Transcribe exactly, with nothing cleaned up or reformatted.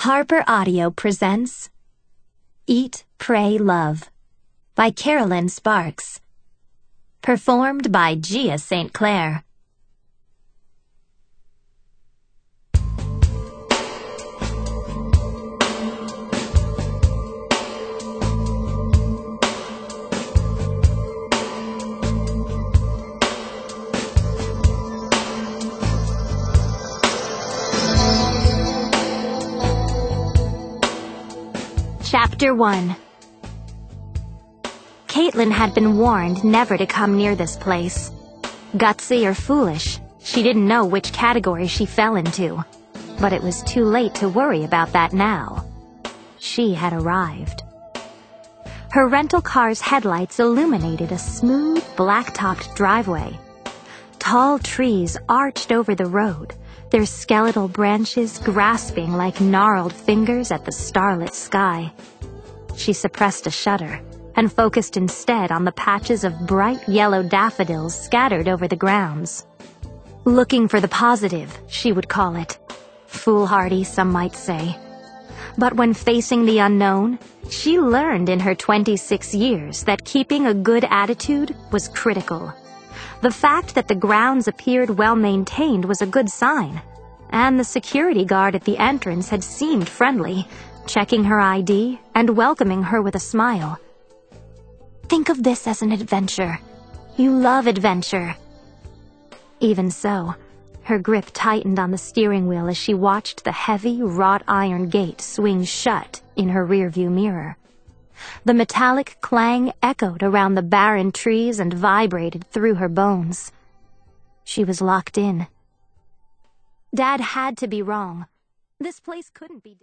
Harper Audio presents Eat, Pray, Love by Carolyn Sparks. Performed by Gia Saint Clair. Chapter one. Caitlin had been warned never to come near this place. Gutsy or foolish, she didn't know which category she fell into. But it was too late to worry about that now. She had arrived. Her rental car's headlights illuminated a smooth, black-topped driveway. Tall trees arched over the road, their skeletal branches grasping like gnarled fingers at the starlit sky. She suppressed a shudder and focused instead on the patches of bright yellow daffodils scattered over the grounds. Looking for the positive, she would call it. Foolhardy, some might say. But when facing the unknown, she learned in her twenty-six years that keeping a good attitude was critical. The fact that the grounds appeared well-maintained was a good sign, and the security guard at the entrance had seemed friendly, checking her I D and welcoming her with a smile. Think of this as an adventure. You love adventure. Even so, her grip tightened on the steering wheel as she watched the heavy, wrought iron gate swing shut in her rearview mirror. The metallic clang echoed around the barren trees and vibrated through her bones. She was locked in. Dad had to be wrong. This place couldn't be...